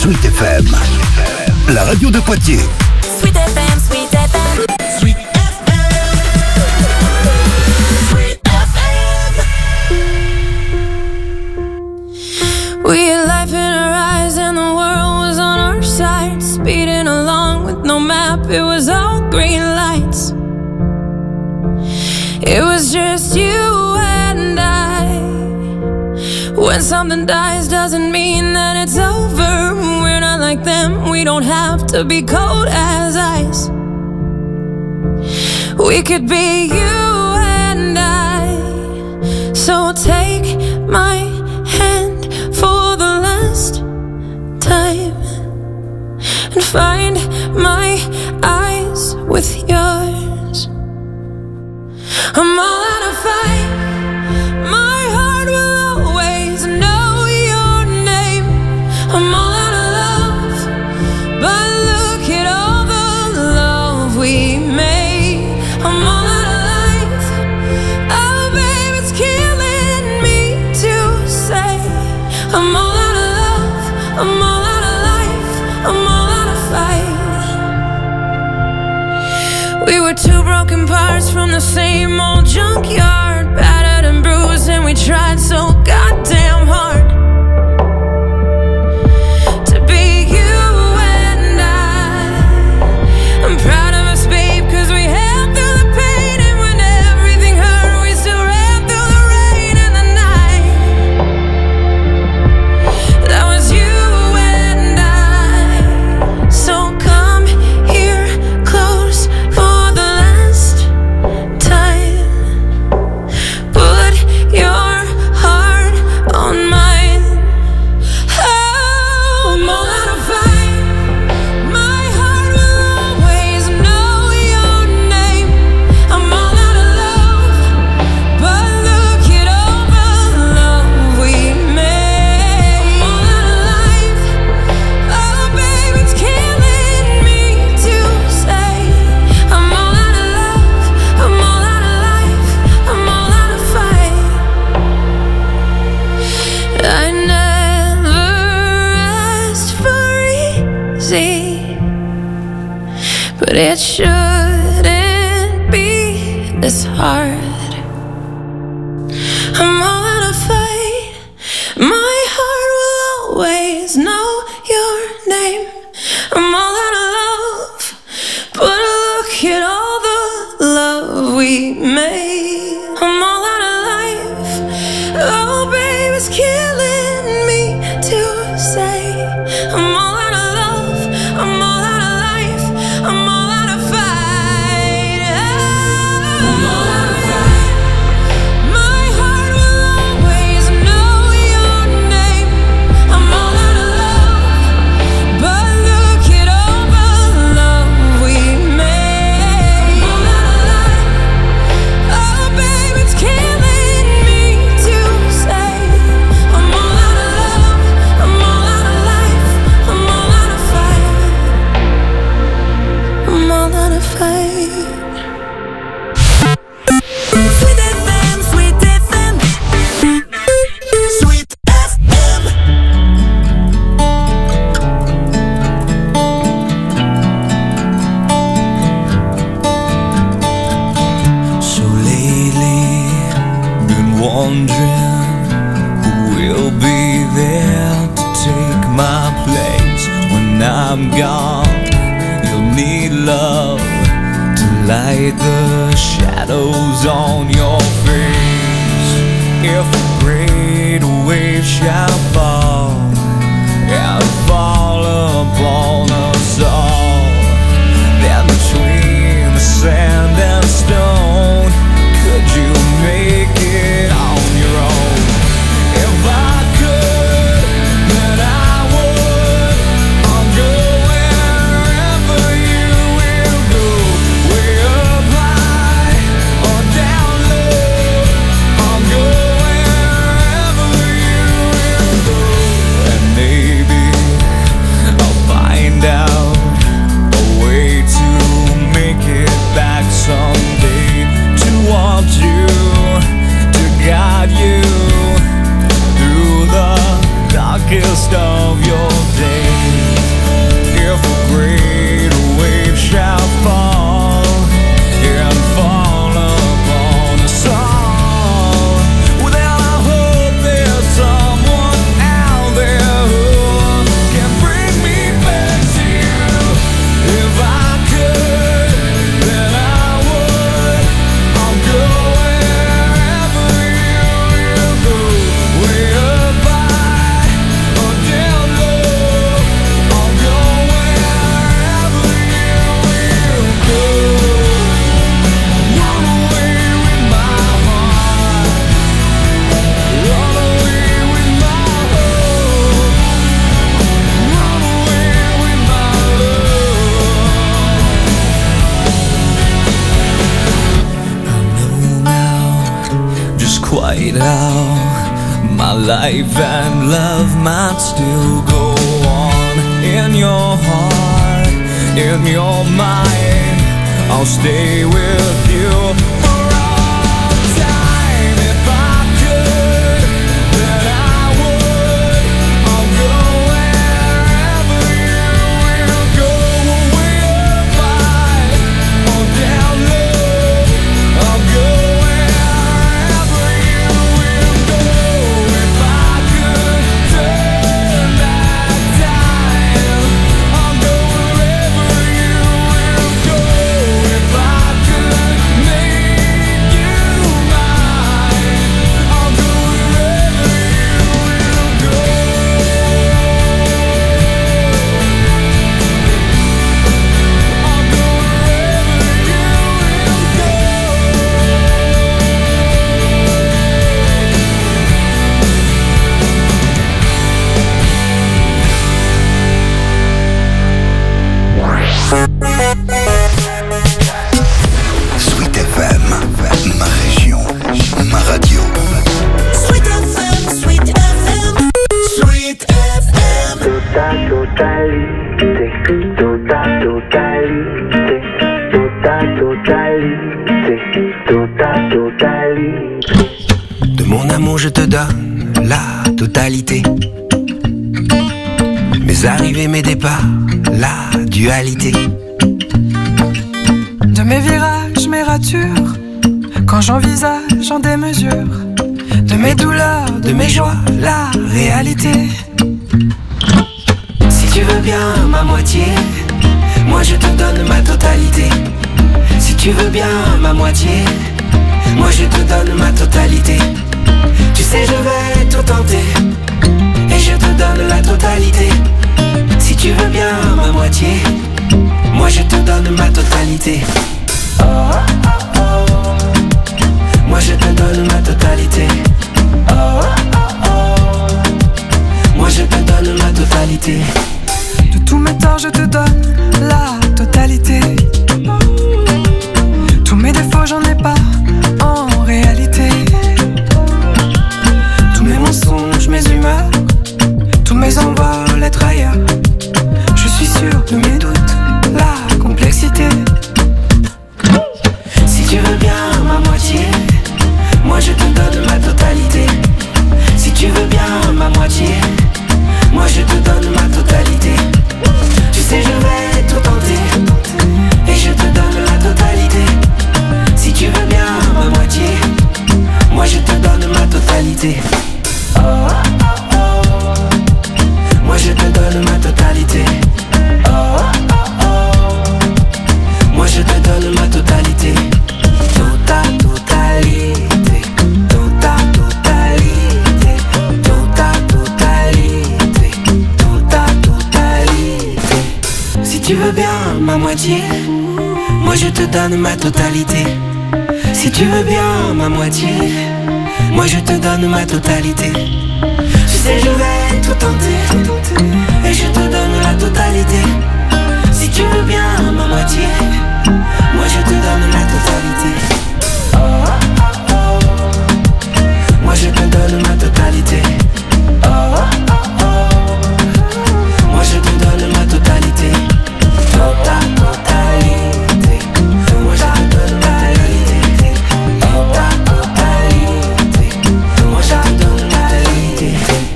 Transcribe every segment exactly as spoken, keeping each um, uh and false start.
Sweet F M, la radio de Poitiers. Sweet F M, Sweet F M. Sweet F M. Sweet F M. We had life in our eyes and the world was on our side. Speeding along with no map, it was all green lights. It was just you and I. When something dies doesn't mean that it's over. We're not like them, we don't have to be cold as ice. We could be you and I. So take my hand for the last time and find my eyes with yours. I'm all out of fight. My heart will always know your name. I'm all out of love, but look at all the love we made. I'm all out of life. Oh, babe, it's killing me to say. I'm all out of love. I'm all out of life. I'm all out of fight. We were two broken parts from the same old junkyard, battered and bruised, and we tried so goddamn hard to be you and I. I'm proud of us, babe, cause we held through the pain, and when everything hurt, we still ran through the rain and the night. That was you and I. So come here close for the last time. Put your heart on mine. Oh, I'm all out of fight. My heart will always know your name. I'm all out of love, but look at all the love we made. I'm all out of life. Oh, babe, it's killing me to say. I'm all out of love. I'm all out of life. I'm all out of fight. I never asked for easy, but it shouldn't be this hard. I'm all out of fight. My heart will always know your name. I'm all out of love, but look at all the love we made. I'm all out of life. Oh, babe, it's killing me to say. I'm all out of love. I'm all out of life. I'm all out of fight. I'm all out of fight. My heart will always know your name. I'm all out of love, but look at all the love we made. I'm all out of life. Oh, babe, it's killing me to say. I'm all out of love. I'm all out of life. I'm all out of fight. I'm all out of fight. Sweet F M, Sweet F M. Sweet F M. So lately, been wondering who will be there to take my place when I'm gone. You'll need love to light the shadows on your face. If a great wave shall fall and fall upon us all, then between the sand and stone, could you make it on your own? If I could, then I would. I'll go wherever you will go, way up high or down low. I'll go wherever you will my life and love might still go on. In your heart, in your mind, I'll stay with you for all time. If I could, then I would. I'll go wherever you will go. Way up high or down low, I'll go wherever you will go. If I could turn back time, I'll go wherever you will go. If I could make you mine, I'll go wherever you will go. I'll go wherever you will go. Sweet F M, ma région, ma radio. Sweet F M, Sweet F M, Sweet F M. Total totalité, total totalité, total totalité, total totalité. De mon amour je te donne la totalité. Mes arrivées, mes départs, la dualité. De mes virages, mes ratures, quand j'envisage en démesure, de mes douleurs, de mes joies, la réalité. Si tu veux bien ma moitié, moi je te donne ma totalité. Si tu veux bien ma moitié, moi je te donne ma totalité. Tu sais je vais tout tenter, et je te donne la totalité. Si tu veux bien ma moitié, moi je te donne ma totalité. Oh, oh, oh, oh. Moi je te donne ma totalité. Oh, oh, oh. Moi je te donne ma totalité. De tous mes torts je te donne la totalité. Tous mes défauts j'en ai pas en réalité. Tous mes mensonges, mes humeurs, tous mes envols, être ailleurs. Je suis sûr de mes doutes, la complexité. Si tu veux bien ma moitié, moi je te donne ma totalité. Si tu veux bien ma moitié, moi je te donne ma totalité. Tu sais je vais tout tenter, et je te donne la totalité. Si tu veux bien ma moitié, moi je te donne ma totalité. Oh, oh, oh. Moi je te donne ma totalité. Oh, oh, oh. Moi je te donne ma totalité. Total totalité, total totalité, total totalité, total totalité. Si tu veux bien ma moitié, moi je te donne ma totalité. Si tu veux bien ma moitié, moi je te donne ma totalité. Tu sais je vais tout tenter, et je te donne la totalité. Si tu veux bien ma moitié, moi je te donne la totalité. Oh, oh, oh. Moi je te donne ma totalité. Oh, oh, oh. Moi je te donne ma totalité. Total totalité. Moi je te donne ma totalité. Total totalité. Moi je te donne ma totalité.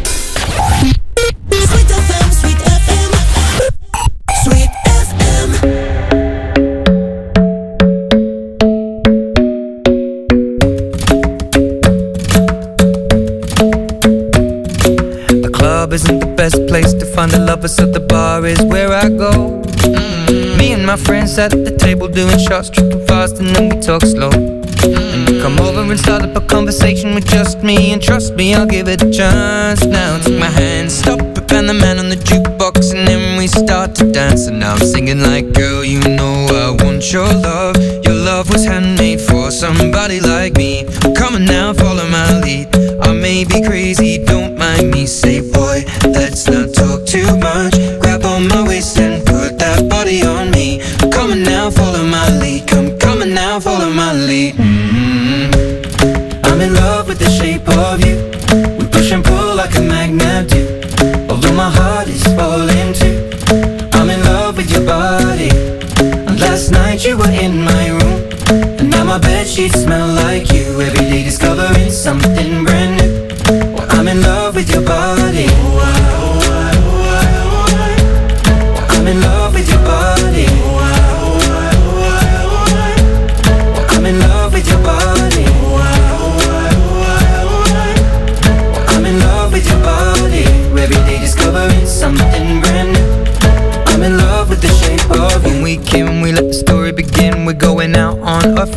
Sweet F M, Sweet F M, Sweet F M. The club isn't the best place to find a lover, so the bar is where I go. Mm. Me and my friends at the table doing shots, tripping fast, and then we talk slow. And you come over and start up a conversation with just me, and trust me, I'll give it a chance. Now take my hand, stop it, and the man on the jukebox, and then we start to dance. And now I'm singing like, girl, you know I want your love. Your love was handmade for somebody like me. Come on now, follow my lead. I may be crazy, don't mind me. Say, boy, let's not talk too much. Grab on my waist and put that body on me. Come on now, follow my lead. Come, come on now, follow my lead. Mm-hmm. I'm in love with the shape of you. We push and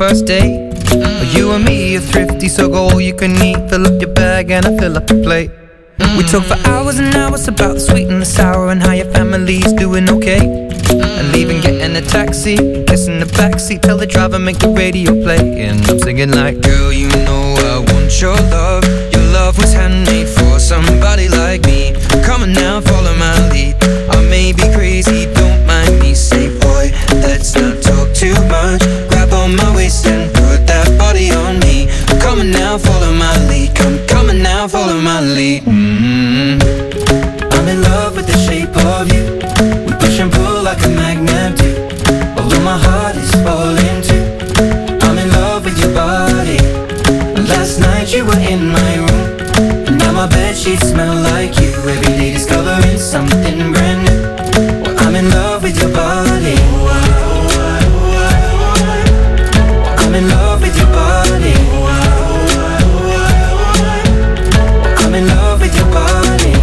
first date. Mm. You and me are thrifty, so go all you can eat. Fill up your bag and I fill up the plate. Mm. We talk for hours and hours about the sweet and the sour and how your family's doing okay. Mm. And leaving, getting a taxi, kissing the backseat, tell the driver make the radio play. And I'm singing like, girl, you know I want your love. Your love was handmade for somebody like me. Come on now, follow my lead. I may be crazy, don't mind me. Say, boy, let's not talk too much. Grab on my waist and put that body on me. Come on now, follow my lead. Come, come on now, follow my lead. Mm-hmm. I'm in love with the shape of you. We push and pull like a magnet do. Although my heart is falling too. I'm in love with your body. Last night you were in my room, and now my bedsheets smell like you. Every day discovering something brand new. Well, I'm in love with your body. I'm in love with your body. I'm in love with your body.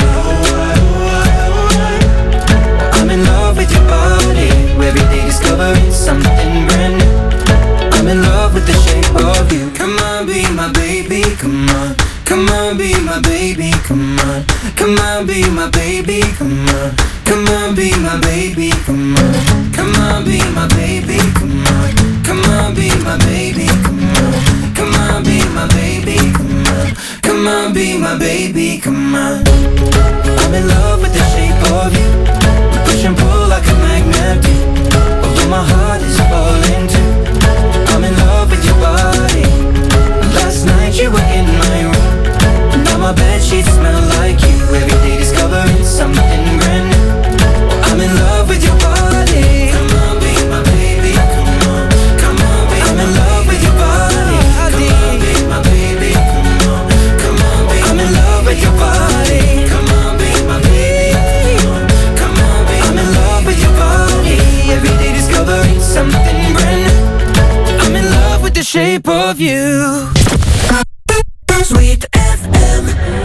I'm in love with your body. Every day discovering something brand new. I'm in love with the shape of you. Come on, be my baby, come on. Come on, be my baby, come on. Come on, be my baby, come on. Come on, be my baby, come on. Come on, be my baby, come on. Come on, be my baby, come on. Come on, be my baby, come on. Come on, be my baby, come on. I'm in love with the shape of you. We push and pull like a magnet do. Although my heart is falling too. I'm in love with your body. Last night you were in my room. Now my bedsheets smell like you. Every day discovering something brand new. I'm in love with your body. Come on, be my baby. Come on, come on, be I'm in love with your body. Come on, be my baby. Come on, come on, be I'm in love with your body. Come on, be my baby. Come on, come on, be I'm in love with your body. Every day discovering something brand new. I'm in love with the shape of you. Sweet F M.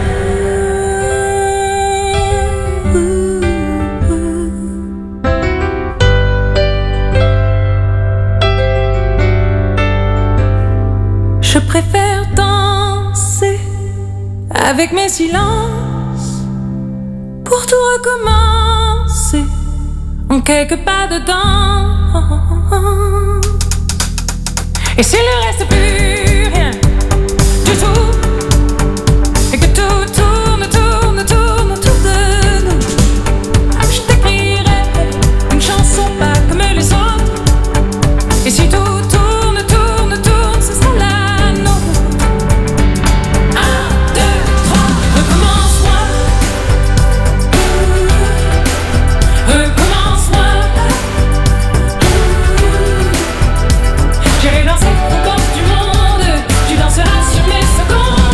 Je préfère danser avec mes silences pour tout recommencer en quelques pas dedans. Et s'il ne reste plus rien du tout, et que tout tourne, tourne, tourne autour de nous, je t'écrirai une chanson pas comme les autres. Et si tout tourne, tourne, tourne, ce sera la nôtre. Un, deux, trois, recommence-moi. Recommence-moi. J'irai danser au bord du monde. Tu danseras sur mes secondes.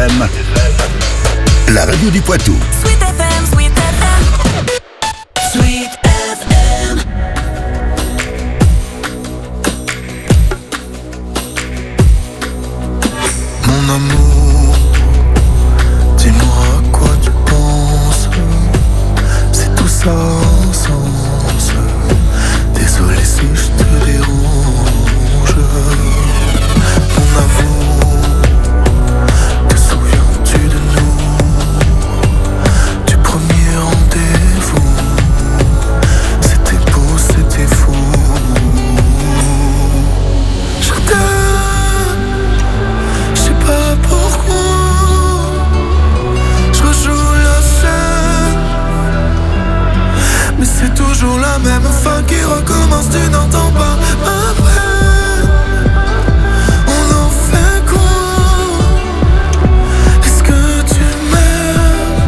M, la radio du Poitou. Sweet F M, Sweet F M. Sweet F M. Mon amour, dis-moi à quoi tu penses. C'est tout ça sans sens. Désolé si je te dérange. Mon amour, te souviens-tu de nous? Du premier rendez-vous. C'était beau, c'était fou. Je t'aime, je sais pas pourquoi. Je rejoue la scène, mais c'est toujours la même fin qui recommence, tu n'entends pas ma peine. On en fait quoi? Est-ce que tu m'aimes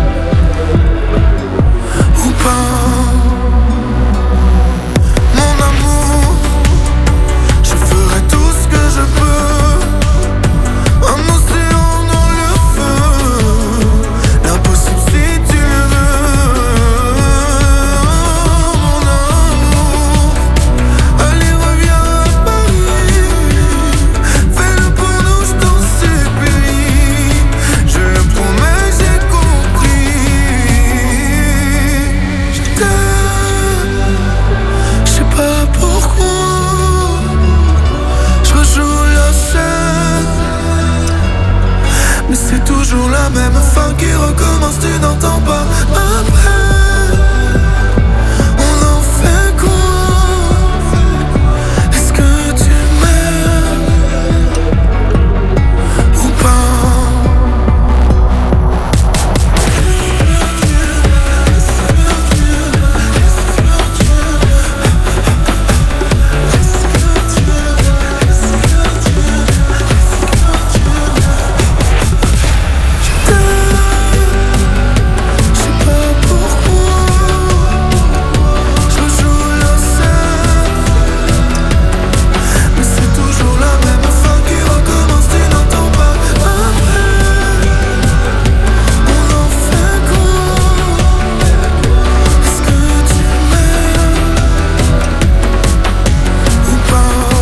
ou pas? Mon amour, je ferai tout ce que je peux. Un océan dans le feu, l'impossible si tu le veux. Mon amour, allez reviens à Paris. Fais-le pour nous, je t'en supplie. Je le promets, j'ai compris. Je t'aime, je sais pas pourquoi. Je rejoue la scène, mais c'est toujours la même fin qui recommence, tu n'entends pas ma peine. On en fait quoi? Est-ce que tu m'aimes ou pas? Je sais pas pourquoi. Je joue la scène, mais c'est toujours la même fin qui recommence, tu n'entends pas ma peine. On en fait quoi? Est-ce que tu m'aimes ou pas?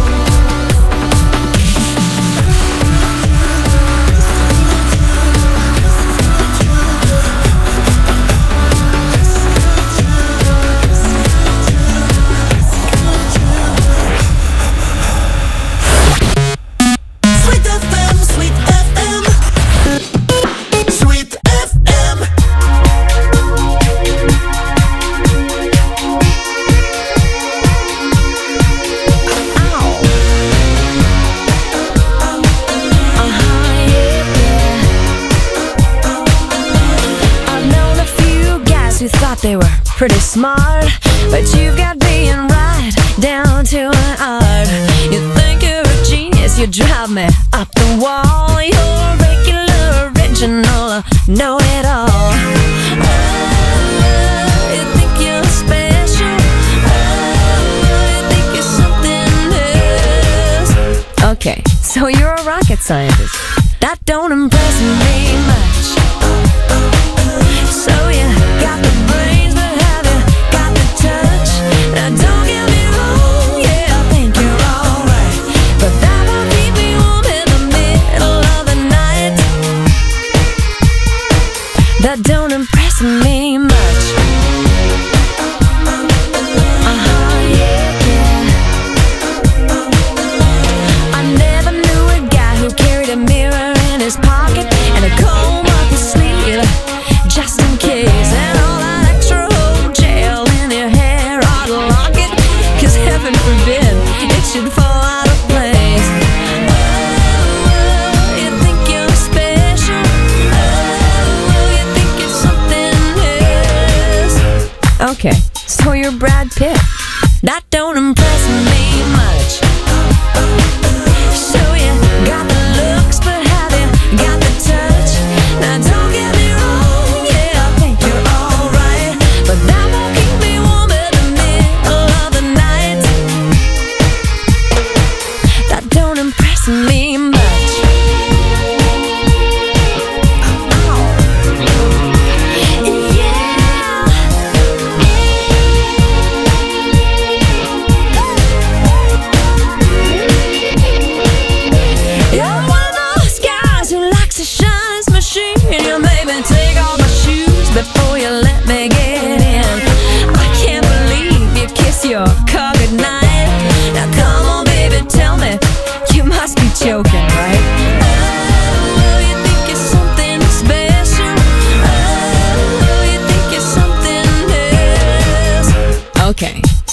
Sweet F M, Sweet F M. Sweet F M. I've known a few guys who thought they were pretty smart, but you've got being right down to an art. You think you're a genius, you drive me up the wall. You're regular, original, know it all. Oh, you think you're special. Oh, you think you're something else. Okay, so you're a rocket scientist. That don't impress me much. So you got the brains, but have you got the touch? Now don't get me wrong, yeah, I think you're alright, but that won't keep me warm in the middle of the night. That don't impress me much. Uh-huh, yeah, yeah. I never knew a guy who carried a mirror in his pocket and a comb up his sleeve, just in case. And all that extra old gel in your hair ought to lock it, 'cause heaven forbid it should fall out of place. Oh, you think you're special. Oh, you think you're something else. Okay, so you're Brad Pitt. That don't impress me much. So you got the looks, but have you got the touch? Now don't get me wrong, yeah, I think you're alright, but that won't keep me warm in the middle of the night. That don't impress me much.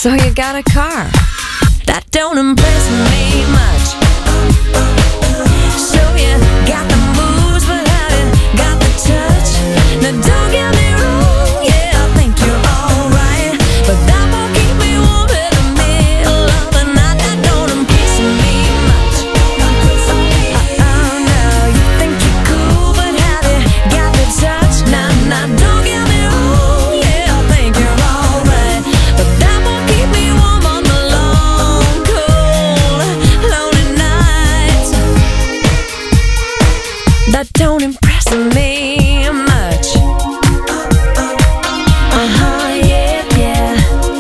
so you got a car. That don't impress me much. So you got the moves, but have you got the touch? Now don't get me wrong, yeah, I think you're alright, but that won't keep me warm in the middle of the night. That don't impress me much. Oh no, you think you're cool, but have you got the touch? Now, now don't get me wrong, yeah, I think you're alright, but that won't keep me warm on the long, cold, lonely nights. That don't impress me much. Uh-huh, yeah, yeah.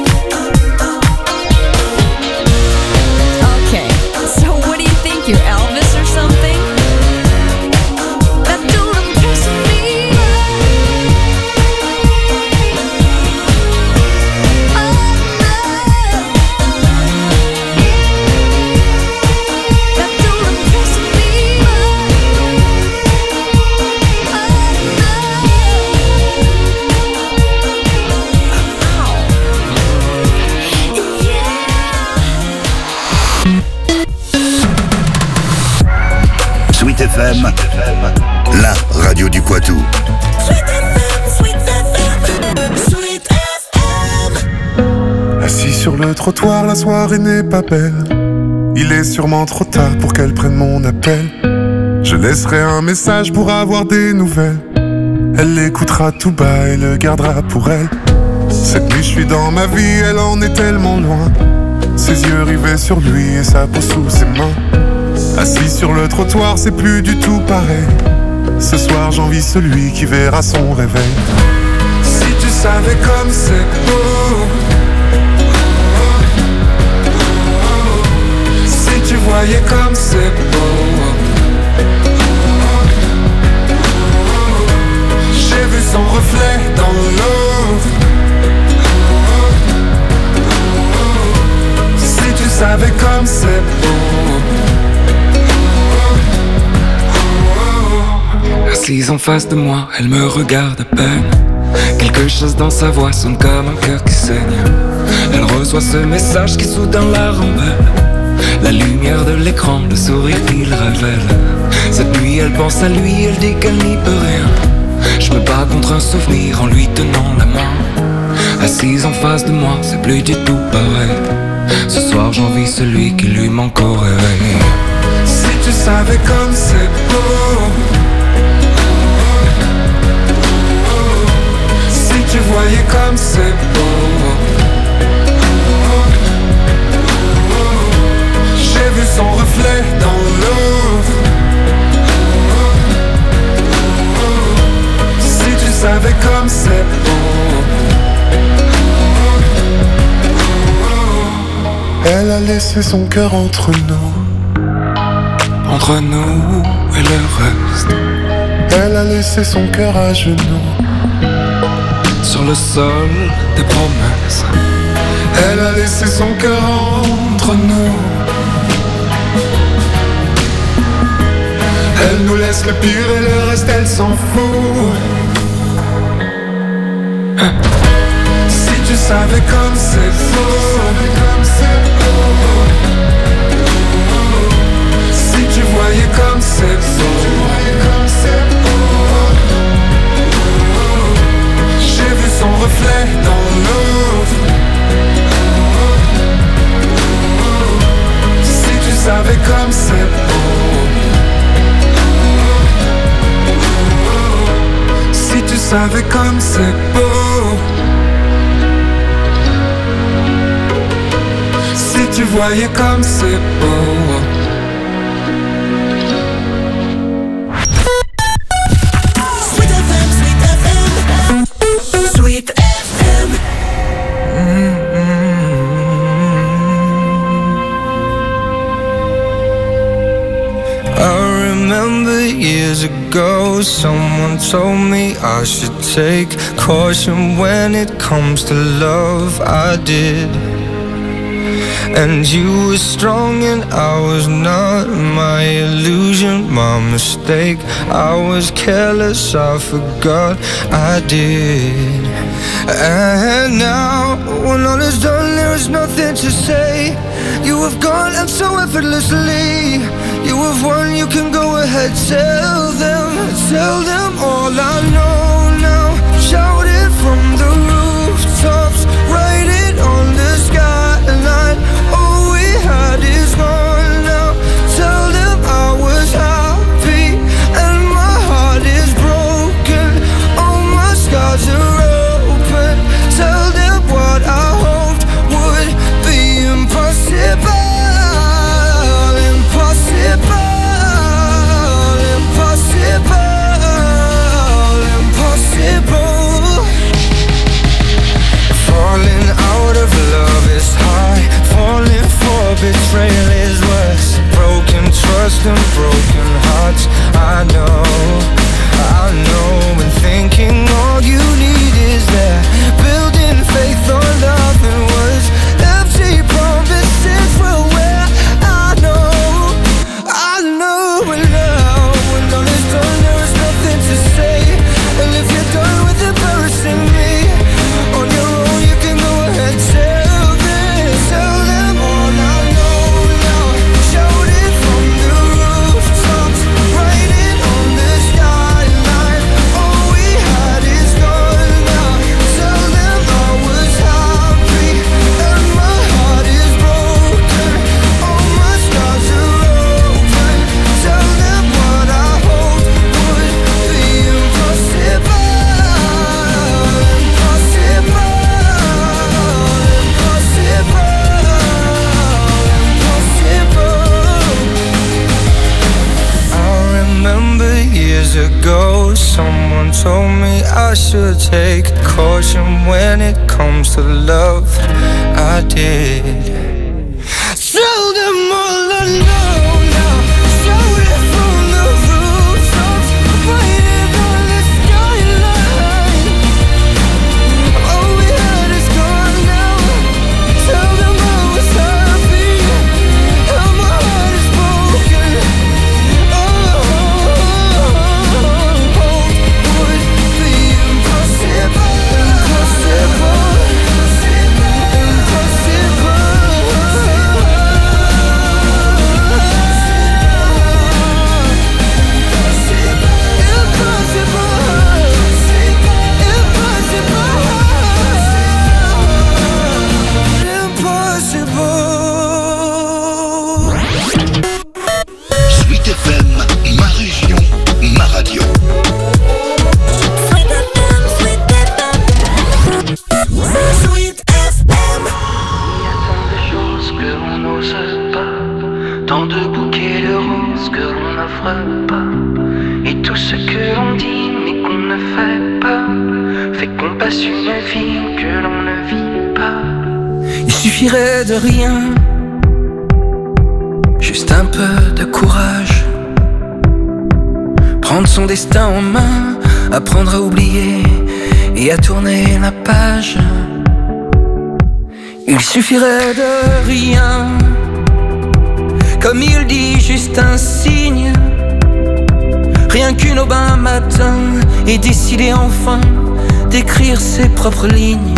Okay, so what do you think, you're Elvis or something? That don't impress me. Oh, no. That don't impress me. Sweet F M, la radio du Poitou. Sweet F M, Sweet F M, Sweet F M. Assis sur le trottoir, la soirée n'est pas belle. Il est sûrement trop tard pour qu'elle prenne mon appel. Je laisserai un message pour avoir des nouvelles. Elle l'écoutera tout bas et le gardera pour elle. Cette nuit je suis dans ma vie, elle en est tellement loin. Ses yeux rivés sur lui et sa peau sous ses mains. Assis sur le trottoir, c'est plus du tout pareil. Ce soir j'envie celui qui verra son réveil. Si tu savais comme c'est beau, si tu voyais comme c'est beau. J'ai vu son reflet dans l'eau. Si tu savais comme c'est beau. Assise en face de moi, elle me regarde à peine. Quelque chose dans sa voix sonne comme un cœur qui saigne. Elle reçoit ce message qui soudain la rembelle. La lumière de l'écran, le sourire qu'il révèle. Cette nuit elle pense à lui, elle dit qu'elle n'y peut rien. Je me bats contre un souvenir en lui tenant la main. Assise en face de moi, c'est plus du tout pareil. Ce soir j'envie celui qui lui manque au réveil. Si tu savais comme c'est beau, si tu voyais comme c'est beau. J'ai vu son reflet dans l'eau. Si tu savais comme c'est beau. Elle a laissé son cœur entre nous. Entre nous et le reste. Elle a laissé son cœur à genoux. Sur le sol des promesses. Elle a laissé son cœur entre nous. Elle nous laisse le pire et le reste elle s'en fout. Si tu savais comme c'est beau. Si tu voyais comme c'est beau. J'ai vu son reflet dans l'eau. Si tu savais comme c'est beau. Si tu savais comme c'est beau. Si tu voyais comme c'est beau. Sweet F M, Sweet F M, Sweet F M. I remember years ago, someone told me I should take caution when it comes to love. I did. And you were strong and I was not. My illusion, my mistake. I was careless, I forgot I did. And now, when all is done, there is nothing to say. You have gone and so effortlessly. You have won, you can go ahead, tell them, tell them all I know now. Shout it from the rooftops, write it on the skyline. All we had is gone now. Tell them I was happy and my heart is broken. All my scars are open. Tell them what I hoped would be impossible. Impossible. Impossible. Impossible. Falling out of love is high. Falling for betrayal is worse. Broken trust and broken hearts. I know, I know. And thinking all you need is there. Building faith on love and words. Empty promises will wear. I know, I know. And now, when all is done, there is nothing to say. And if you're done with embarrassing me on your own, you can go ahead, tell them, tell them all I know now. Shout it from the rooftops, write it on the skyline. All we had is gone now. Tell them I was happy and my heart is broken. All my scars are open. Tell them what I hoped would be impossible. Impossible. I remember years ago, someone told me I should take caution when it comes to love. I did. Tell them all I know now. Shout it from the rooftops, write it on the skyline. All we had is gone now. Tell them I was happy and my heart is broken. Oh, would be impossible. Impossible. Sweet F M, ma région, ma radio. Sweet F M, Sweet F M. Sweet F M. Il y a tant de choses que l'on n'ose pas, tant de bouquets de roses que l'on n'offre pas, et tout ce que l'on dit mais qu'on ne fait pas, fait qu'on passe une vie que l'on ne vit pas. Il suffirait de rien, juste un peu de courage, prendre son destin en main, apprendre à oublier et à tourner la page. Il suffirait de rien, comme il dit, juste un signe, rien qu'une aubin matin, et décider enfin d'écrire ses propres lignes.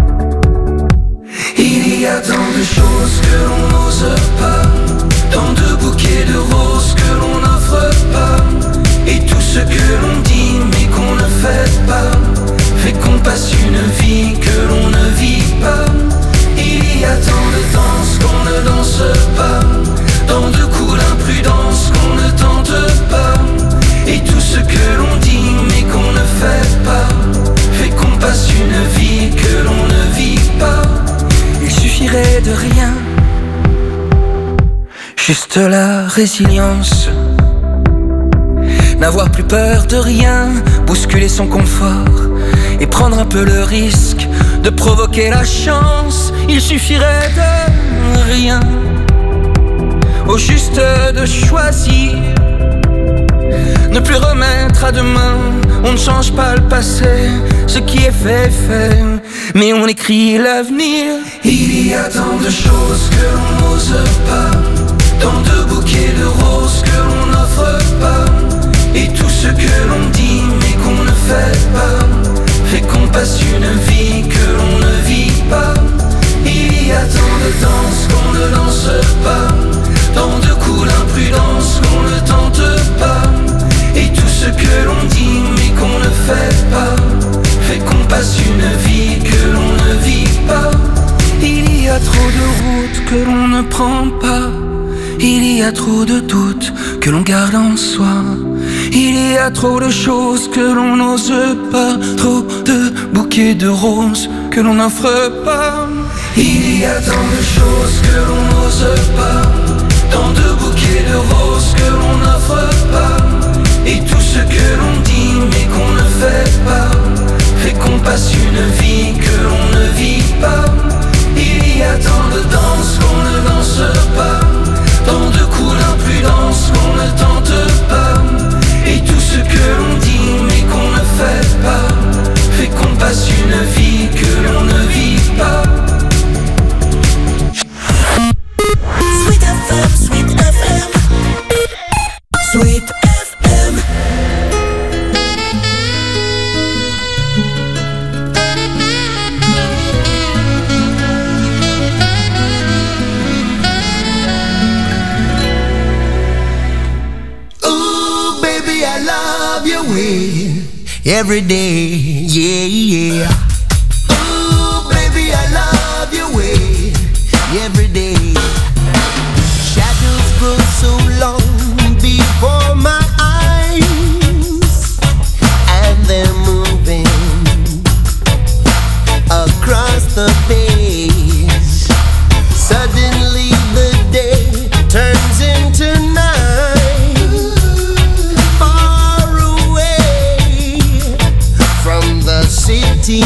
Il y a tant de choses que l'on n'ose pas, tant de bouquets de roses que l'on n'offre pas, et tout ce que l'on dit mais qu'on ne fait pas, fait qu'on passe une vie que l'on ne vit pas. Il y a tant de danses qu'on ne danse pas, tant de coups d'imprudence qu'on ne tente pas, et tout ce que l'on dit mais qu'on ne fait pas, fait qu'on passe une vie que l'on ne vit pas. Il suffirait de rien, juste la résilience, n'avoir plus peur de rien, bousculer son confort et prendre un peu le risque de provoquer la chance. Il suffirait de rien, au juste de choisir, ne plus remettre à demain. On ne change pas le passé, ce qui est fait est fait, mais on écrit l'avenir. Il y a tant de choses que l'on n'ose pas, tant de bouquets de roses que l'on n'offre pas, et tout ce que l'on dit mais qu'on ne fait pas, fait qu'on qu'on passe une vie que l'on ne vit pas. Il y a tant de danse qu'on ne danse pas, tant de coups d'imprudence qu'on ne tente pas, et tout ce que l'on dit mais qu'on ne fait pas, fait qu'on passe une vie que l'on ne vit pas. Il y a trop de routes que l'on ne prend pas, il y a trop de doutes que l'on garde en soi, il y a trop de choses que l'on n'ose pas, trop de bouquets de roses que l'on n'offre pas. Il y a tant de choses que l'on n'ose pas, tant de bouquets de roses que l'on n'offre pas, et tout ce que l'on dit mais qu'on ne fait pas, fait qu'on passe une vie que l'on ne vit pas. Il y a tant de danse qu'on ne danse pas, tant de coups d'imprudence qu'on ne tente pas, et tout ce que l'on dit mais qu'on ne fait pas, fait qu'on passe une vie que l'on ne vit pas. Sweet F M, Sweet F M, Sweet F M. Ooh, baby, I love your way every day, yeah, yeah. Ooh, baby, I love your way every day. Shadows grow so long before my eyes, and they're moving across the page. Suddenly the day turns into night, far away from the city.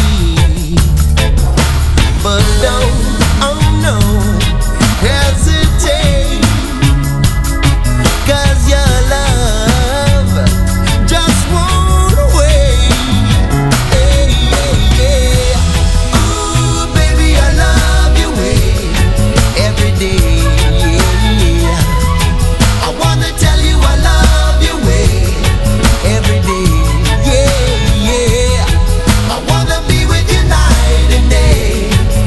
But don't, oh no, hesitate, 'cause your love just won't wait. Hey, yeah, yeah. Ooh, baby, I love your way every day, yeah. I wanna tell you I love your way every day, yeah, yeah. I wanna be with you night and day.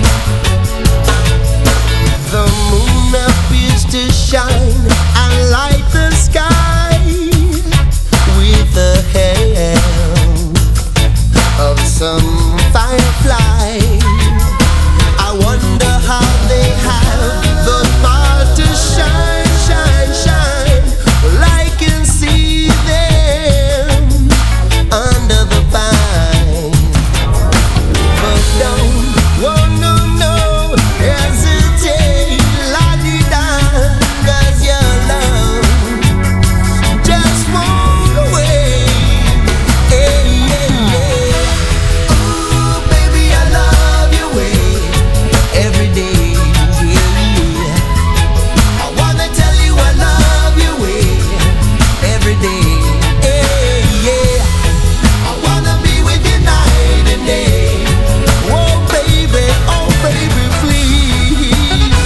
The moon appears to shine and light the sky with the help of some firefly. I wonder how they have the power to shine, shine, shine. Well, I can see them under the pine. But don't, oh no, no, hesitate, la-di-da, 'cause your love just won't wait. Hey, yeah, yeah. Ooh, baby, I love your way every day, yeah. I wanna tell you I love your way every day, yeah, yeah. I wanna be with you night and day. Oh baby, oh baby, please.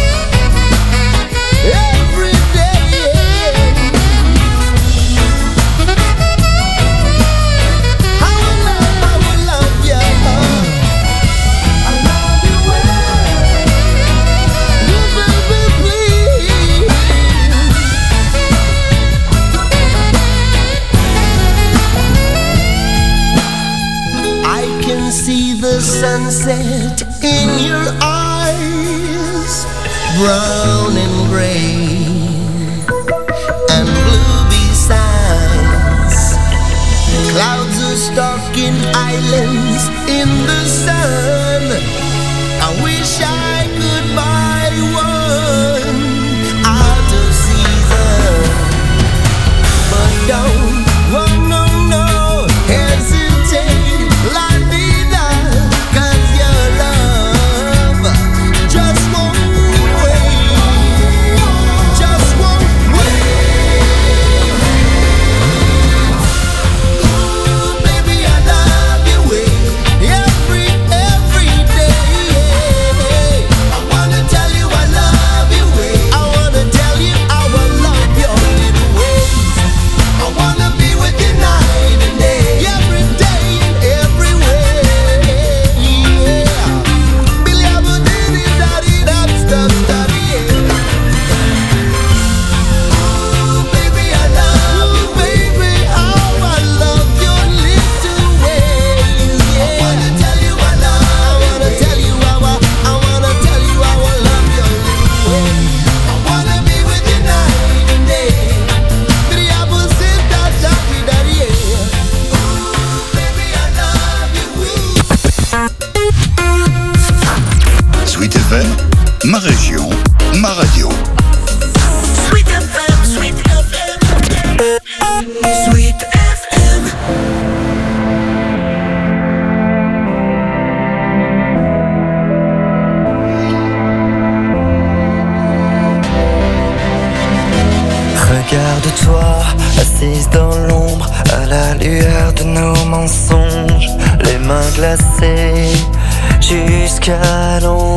Every day. I will love, I will love you. I love you well. Oh baby, please. I can see the sunset in your eyes, brown and gray and blue besides. Clouds are stalking islands in the sun. I wish I could buy one out of season. But don't, oh no, no, hesitate, la-di-da, 'cause your love just won't wait, just won't wait. Ooh, baby, I love your way assise dans l'ombre, à la lueur de nos mensonges, les mains glacées jusqu'à l'ombre.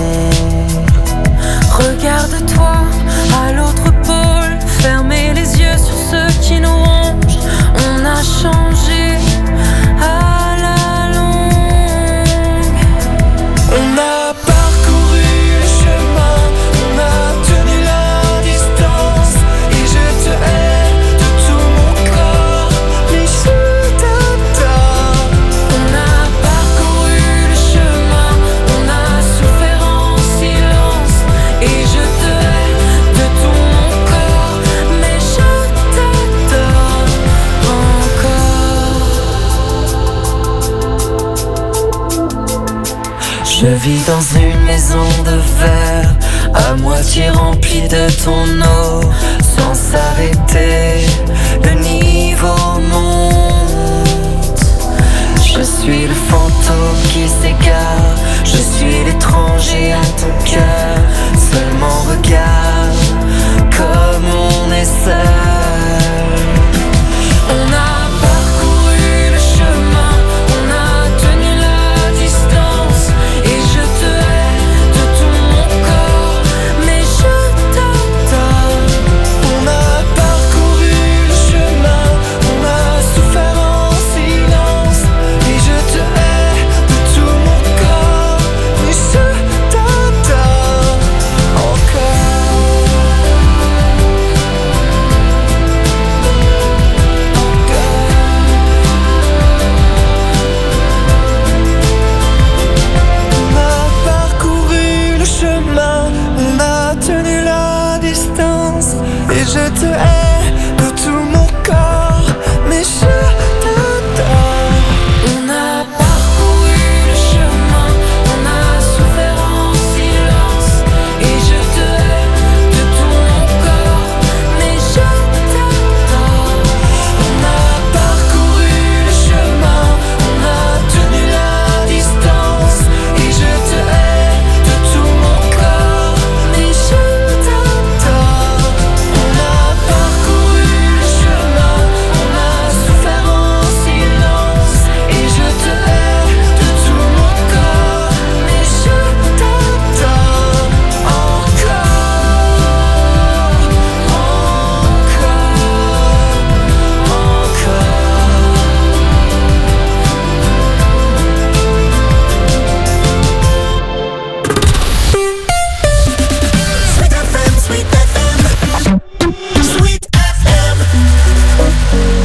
Regarde-toi à l'autre pôle, fermez les yeux sur ceux qui nous rongent. On a changé à la longue. On a parcouru le chemin, on a tenu la distance, et je te hais de tout mon corps, mais je t'adore. On a parcouru le chemin, on a souffert en silence, et je te hais de tout mon corps, mais je t'adore encore. Je vis dans une maison de verre, à moitié remplie de ton eau, sans s'arrêter, le niveau monte. Je suis le fantôme qui s'égare, je suis l'étranger à ton cœur. Seulement regarde comme on est seul. On a parcouru le chemin, on a tenu la distance, et je te hais de tout mon corps, mais je t'adore. On a parcouru le chemin, on a souffert en silence, et je te hais de tout mon corps, mais je t'adore encore. On a parcouru le chemin, on a tenu la distance, et je te hais de tout mon corps, mais je t'adore. On a parcouru le chemin, on a souffert en silence, et je te hais de tout mon corps, mais je t'adore. On a parcouru le chemin, on a tenu la distance, et je te hais de tout mon corps, mais je t'adore. On a parcouru le chemin, on a souffert en silence, et je te hais de tout mon corps, mais je t'adore encore, Sweet F M, Sweet F M, Sweet F M.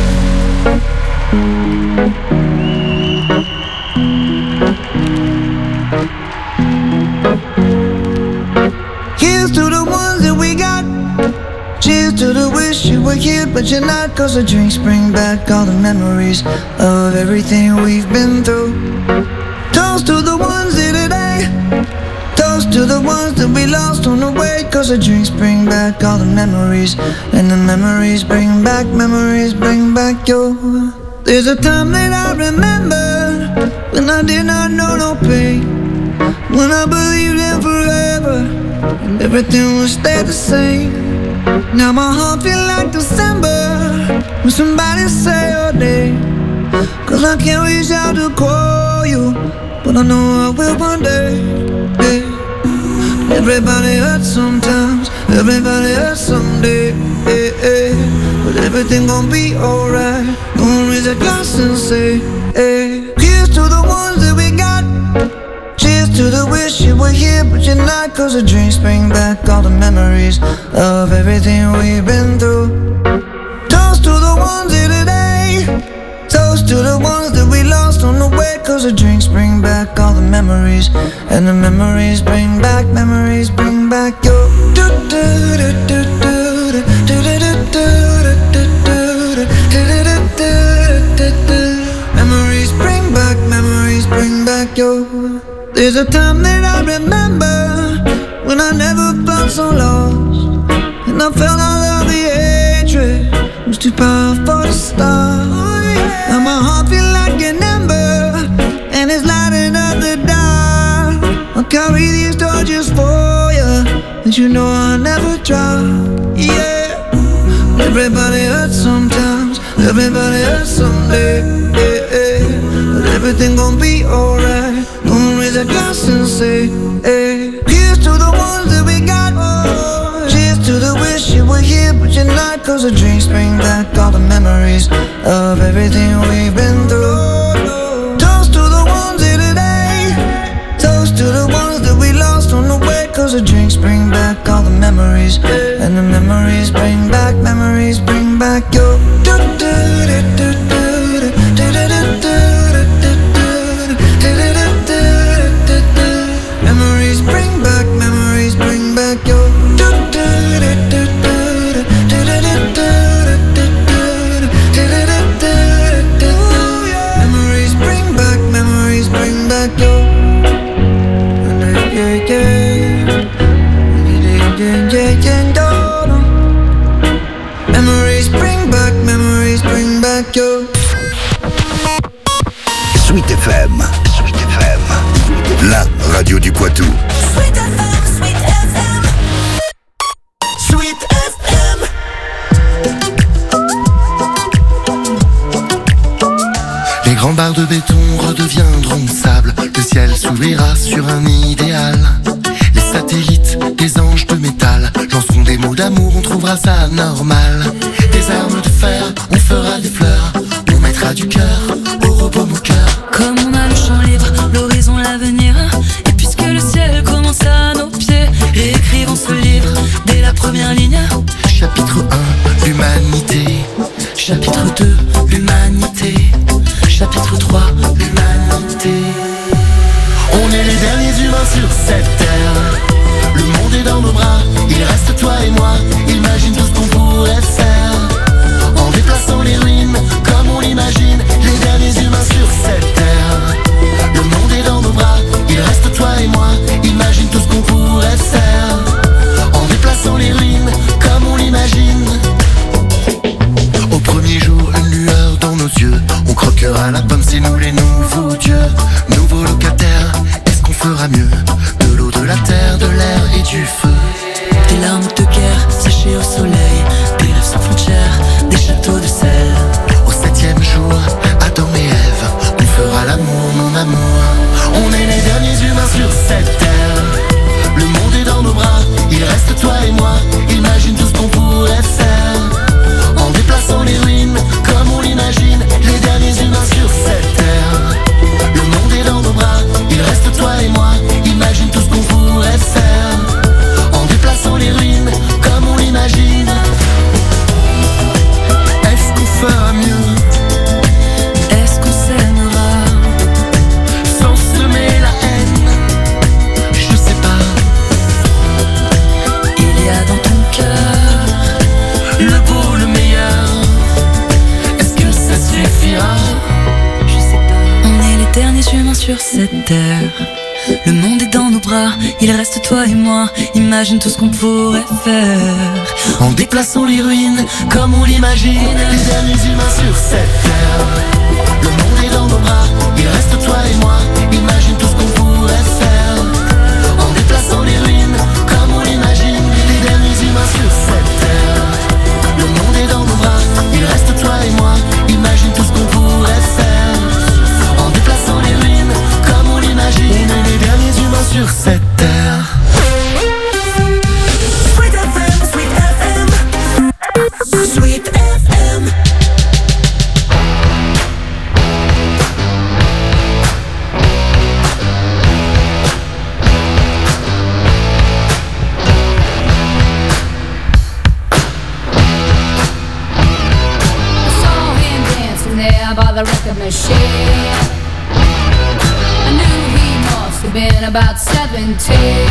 Here's to the ones that we got. Cheers to the wish you were here, but you're not. Cause the drinks bring back all the memories of everything we've been through. Toast to the ones here today. Toast to the ones that we lost on the way. Cause the drinks bring back all the memories, and the memories bring back, memories bring back your. There's a time that I remember when I did not know no pain, when I believed in forever and everything would stay the same. Now my heart feel like December when somebody say your name. Cause I can't reach out to call you, but I know I will one day. Yeah. Everybody hurts sometimes, everybody hurts someday. Yeah, yeah. But everything gon' be alright. Gonna raise a glass and say, hey. Here's to the ones that we got. Cheers to the wish you were here, but you're not. Cause the drinks bring back all the memories of everything we've been through. Toast to the ones here today. Toast to the ones that we lost on the way. Cause the drinks bring back all the memories, and the memories bring back, memories bring back your. Memories bring back, memories bring back your. There's a time that I remember when I never felt so lost, and I felt all of the hatred was too powerful to stop. Now my heart feel like an ember, and it's lighting up the dark. I'll carry these torches for you, and you know I'll never drop. Yeah. Everybody hurts sometimes, everybody hurts someday. Yeah, yeah. But everything gon' be alright. Gonna raise a glass and say, hey. Here's to the ones that we got. Oh. Cheers to the wish you were here, but you're not. Cause the drinks bring back all the memories of everything we've been through. Toast to the ones here today. Toast to the ones that we lost on the way. Cause the drinks bring back all the memories. And the memories bring back, memories bring back your memories bring back, memories bring back your memories bring back, memories bring back your yeah, yeah, yeah, yeah, yeah. Memories bring back, memories bring back your Sweet F M, Sweet F M, la radio du Poitou. Sweet F M, Sweet F M, Sweet F M. Les grands barres de béton redeviendront sable. Le ciel s'ouvrira sur un idéal. Les satellites, des anges de métal lanceront des mots d'amour, on trouvera ça normal. Des armes de fer, on fera des fleurs. On mettra du cœur au robot moqueur. Comme on a le champ libre, l'horizon, l'avenir. Et puisque le ciel commence à nos pieds, réécrivons ce livre dès la première ligne. Chapitre un, l'humanité. Chapitre deux, l'humanité. Chapitre trois, l'humanité. On est les derniers humains sur cette terre. Le monde est dans nos bras, il reste toi et moi. Imagine tout ce qu'on pourrait faire en déplaçant les ruines comme on l'imagine. Les derniers humains sur cette terre. Le monde est dans nos bras, il reste toi et moi. Imagine tout ce qu'on pourrait faire en déplaçant les ruines comme on l'imagine. Au premier jour, une lueur dans nos yeux. On croquera la pomme, c'est nous les nouveaux dieux. Nouveaux locataires, est-ce qu'on fera mieux? De l'eau, de la terre, de l'air et du feu. Des larmes de guerre séchées au soleil. Des rêves sans frontières, des châteaux de sel. Au septième jour, Adam et Ève, on fera l'amour, mon amour. On est les derniers humains sur cette terre. Le monde est dans nos bras, il reste toi et moi. Imagine tout ce qu'on pourrait faire en déplaçant les ruines comme on l'imagine. Les derniers humains sur cette terre. Le monde est dans nos bras, il reste toi et moi. Imagine tout ce qu'on pourrait faire en déplaçant les ruines comme on l'imagine. Est-ce qu'on fera mieux? Est-ce qu'on s'aimera sans semer la haine? Je sais pas. Il y a dans ton cœur le beau, le meilleur. Est-ce que ça suffira? Je sais pas. On est les derniers humains sur cette terre. Le monde est dans nos bras, il reste toi et moi. Imagine tout ce qu'on pourrait faire en déplaçant les ruines comme on l'imagine. Les derniers humains sur cette terre. Le monde est dans nos bras, il reste toi et moi. Imagine tout ce qu'on pourrait faire en déplaçant les ruines comme on l'imagine. Les derniers humains sur cette terre. Le monde est dans nos bras, il reste toi et moi. Imagine tout ce qu'on pourrait faire en déplaçant les ruines comme on l'imagine. On est les derniers humains sur cette terre. Sweet F M, Sweet F M, Sweet F M. By the record machine, I knew he must have been about seventeen.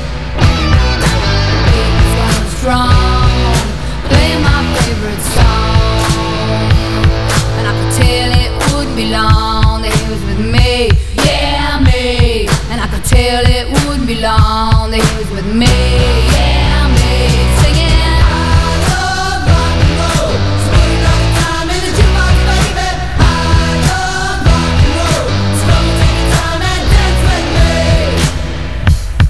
He was going strong, playing my favorite song, and I could tell it wouldn't be long that he was with me, yeah me. And I could tell it wouldn't be long that he was with me, yeah me. Singing.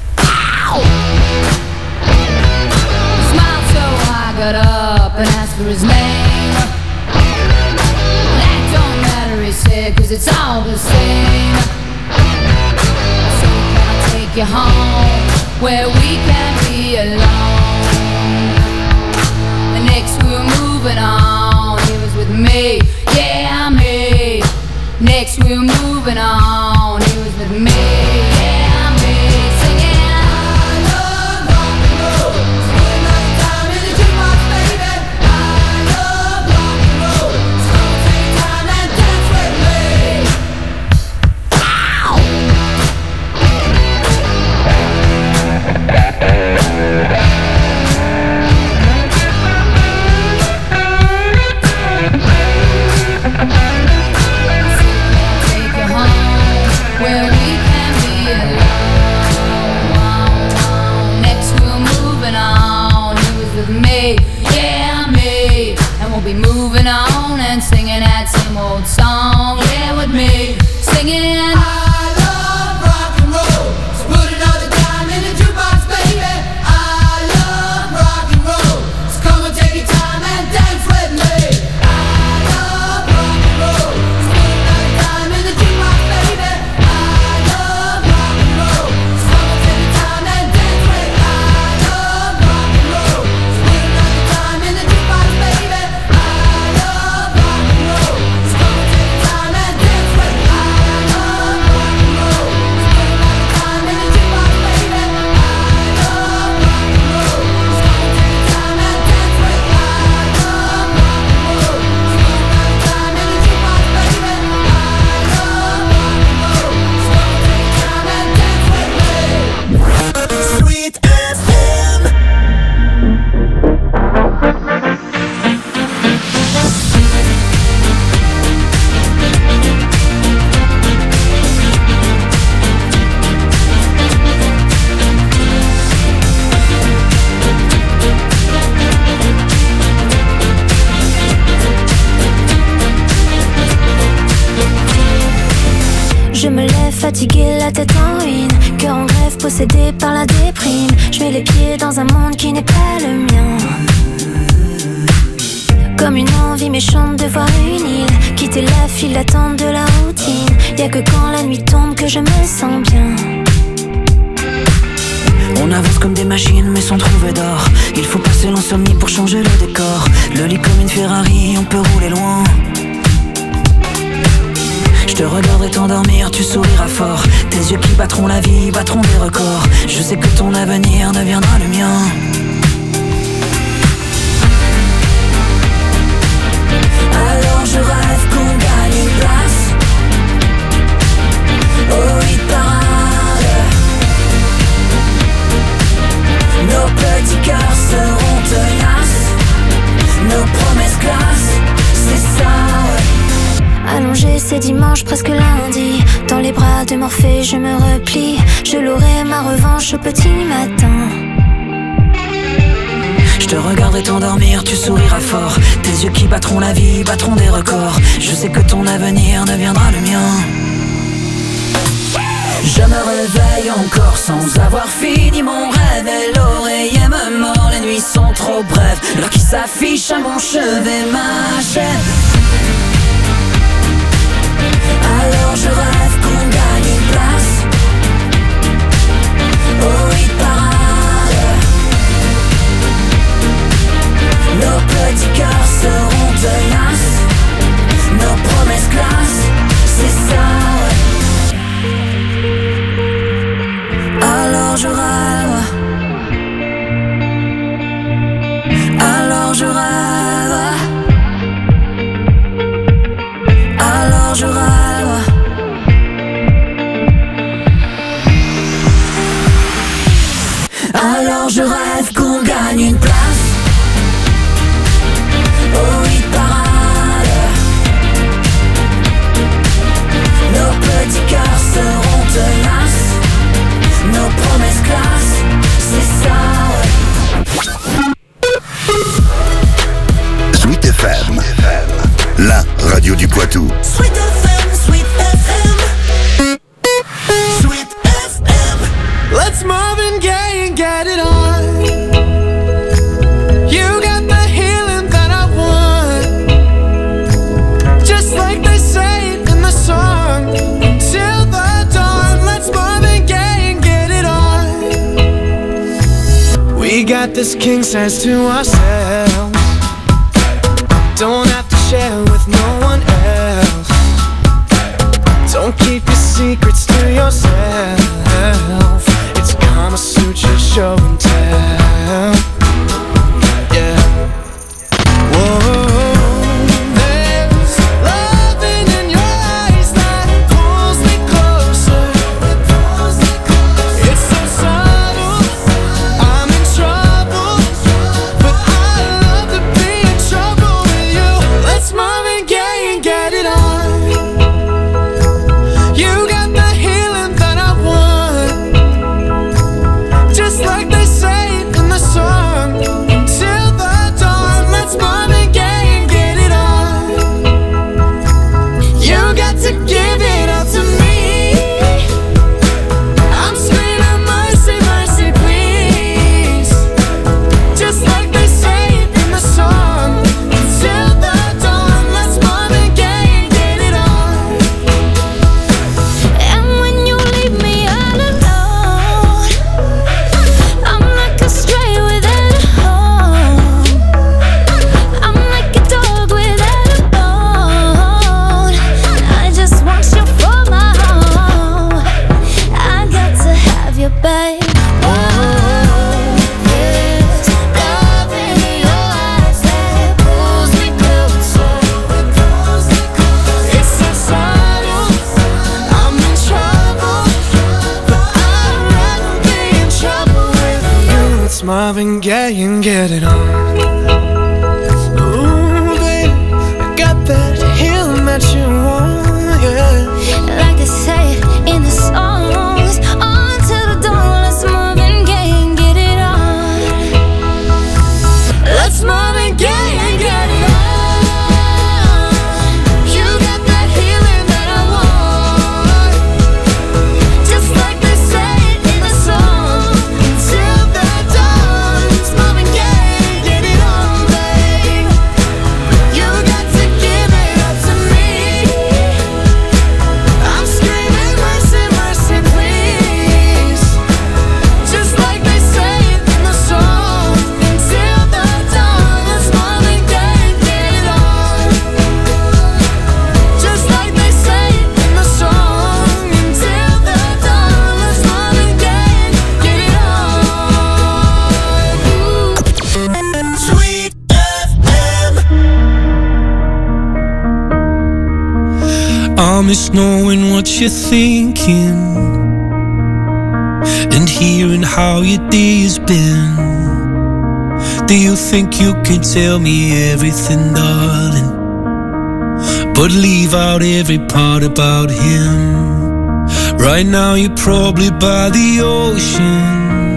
Got up and asked for his you home where we can be alone. The next we're moving on. He was with me, yeah, me. Next we're moving on. He was with me, yeah, me. Singing. Moving on and singing that same old song, yeah, with me, singing. I love rock and roll, so put another dime in the jukebox, baby. I love rock and roll, so come and take your time and dance with me. I love rock and roll, so put another dime in the jukebox, baby. I love rock and roll, so come and take your time and dance with me. I love rock and roll, so put another dime in the jukebox, baby. Je me lève fatiguée, la tête en ruine, cœur en grève, possédé par la déprime. Je mets les pieds dans un monde qui n'est pas le mien. Comme une envie méchante de voir une île, quitter la file d'attente de la routine. Y'a que quand la nuit tombe que je me sens bien. On avance comme des machines mais sans trouver d'or. Il faut passer l'insomnie pour changer le décor. Le lit comme une Ferrari, on peut rouler loin. Je te regarderai t'endormir, tu souriras fort. Tes yeux qui battront la vie, battront des records. Je sais que ton avenir deviendra le mien. Alors je rêve qu'on gagne une place au hit parade. Nos petits cœurs seront tenaces, nos promesses classe, c'est ça, ouais. Allongé, c'est dimanche, presque lundi. Dans les bras de Morphée, je me replie. Je l'aurai ma revanche au petit matin. Je te regarderai t'endormir, tu souriras fort. Tes yeux qui battront la vie, battront des records. Je sais que ton avenir deviendra le mien. Je me réveille encore sans avoir fini mon rêve. Et l'oreiller me mord, les nuits sont trop brèves. L'heure qui s'affiche à mon chevet m'achève. Alors je rêve qu'on gagne une place au hit parade. Nos petits cœurs seront tenaces, nos promesses classe, c'est ça, ouais. Alors je rêve, alors je rêve, alors je rêve. Alors je rêve qu'on gagne une place au hit parade. Nos petits cœurs seront tenaces, nos promesses classe, c'est ça, ouais. Sweet F M, la radio du Poitou. Sweet F M, Sweet F M, Sweet F M. Let's Marvin Gaye and get it on. got this king size to ourselves. Don't have to share with no one else. Don't keep your secrets to yourself. It's Kama Sutra show and tell. Yeah. Whoa. Marvin Gaye and get it on. Ooh, baby, I got that healing that you want, yeah. Like they say in the songs, on till the dawn. Let's Marvin Gaye and get it on. Let's Marvin Gaye and get it on. You got that healing that I want. Just like they say in the song, till the dawn. Let's Marvin Gaye, get it on, babe. You got to give it up to me. I'm screaming mercy, mercy, please. Just like they say in the song, until the dawn. Let's Marvin Gaye, get it on. Just like they say in the song, until the dawn. Let's Marvin Gaye, get it on. Sweet F M. I miss knowing what you're thinking and hearing how your day has been. Do you think you can tell me everything, darling, but leave out every part about him? Right now you're probably by the ocean,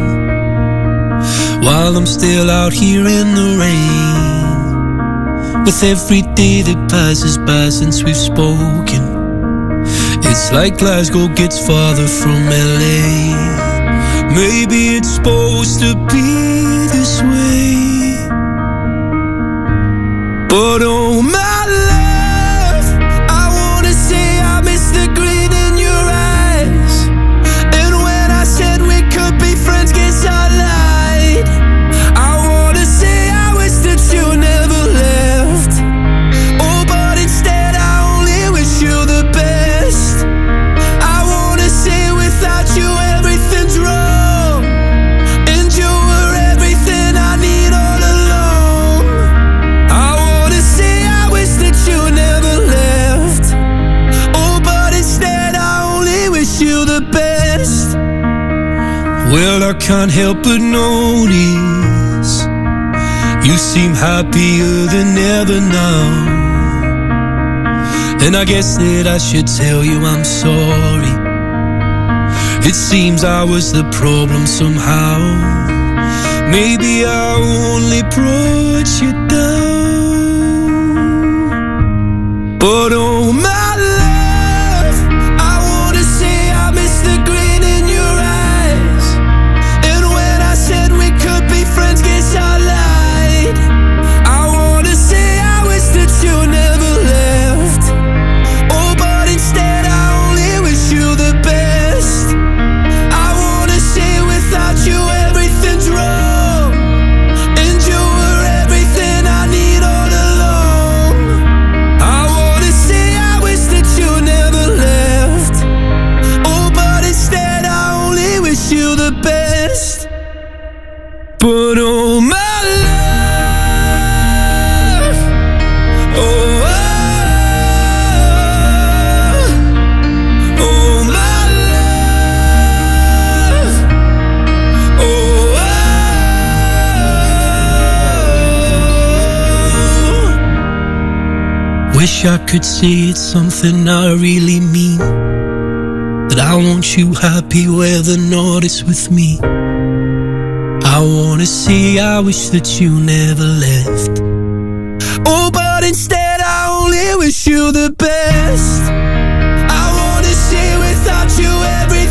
while I'm still out here in the rain. With every day that passes by since we've spoken, it's like Glasgow gets farther from L A. Maybe it's supposed to be this way, but oh my love, I wanna say I miss the grin in your eyes. And when I said we could be friends, guess I lied. I wanna say I wish that you never left. Oh, but instead I only wish you the best. I wanna say without you everything's wrong, and you were everything I need all along. I wanna say I wish that you never left. Oh, but instead I only wish you the best. Well, I can't help but notice you seem happier than ever now, and I guess that I should tell you I'm sorry. It seems I was the problem somehow. Maybe I only brought you down, but oh my love, I wanna say I miss the grin in your eyes. And when I said we could be friends, guess I lied. I wanna say I wish that you never left. Oh, but instead I only wish you the best. I wanna say without you everything's wrong, wish I could say it's something I really mean, that I want you happy whether or not it's with me. I wanna say I wish that you never left. Oh, but instead I only wish you the best. I wanna say without you every